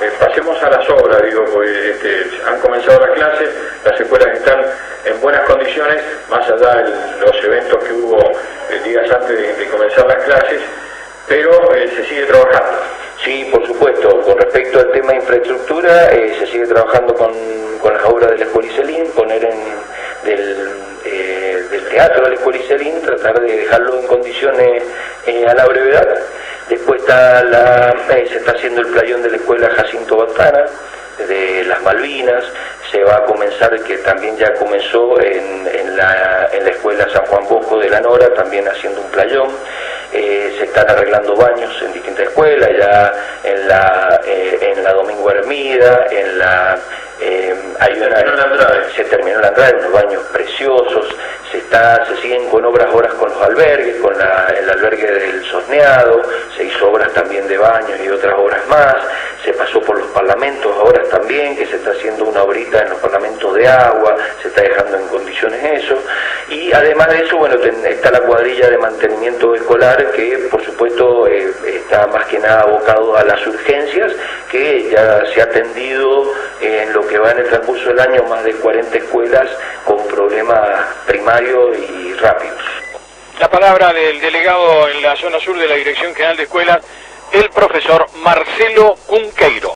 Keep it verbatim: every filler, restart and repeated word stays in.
Eh, pasemos a las obras, digo, porque este, han comenzado las clases, las escuelas están en buenas condiciones, más allá de los eventos que hubo eh, días antes de, de comenzar las clases, pero eh, se sigue trabajando. Sí, por supuesto. Con respecto al tema de infraestructura, eh, se sigue trabajando con, con las obras de la Escuela Iselín, poner en del, eh, del teatro de la Escuela Iselín, tratar de dejarlo en condiciones eh, a la brevedad. Después está la, eh, se está haciendo el playón de la Escuela Jacinto Batana, de las Malvinas. Se va a comenzar, que también ya comenzó en, en, la, en la Escuela San Juan Bosco de la Nora, también haciendo un playón. Eh, se están arreglando baños en distintas escuelas, ya en la, eh, en la Domingo Hermida, en la... Eh, hay una, terminó la Andrade. Se terminó la Andrade, unos baños preciosos. Se está, se siguen con obras ahora con los albergues, con la, el albergue del Sosneado, se hizo obras también de baños y otras obras más. Se pasó por los parlamentos ahora también, que se está haciendo una obrita en los parlamentos de agua, se está dejando en condiciones eso. Y además de eso, bueno, ten, está la cuadrilla de mantenimiento escolar, que por supuesto eh, está más que nada abocado a las urgencias, que ya se ha atendido eh, en lo que va en el transcurso del año más de cuarenta escuelas con problemas primarios y rápidos. La palabra del delegado en la zona sur de la Dirección General de Escuelas, el profesor Marcelo Cunqueiro.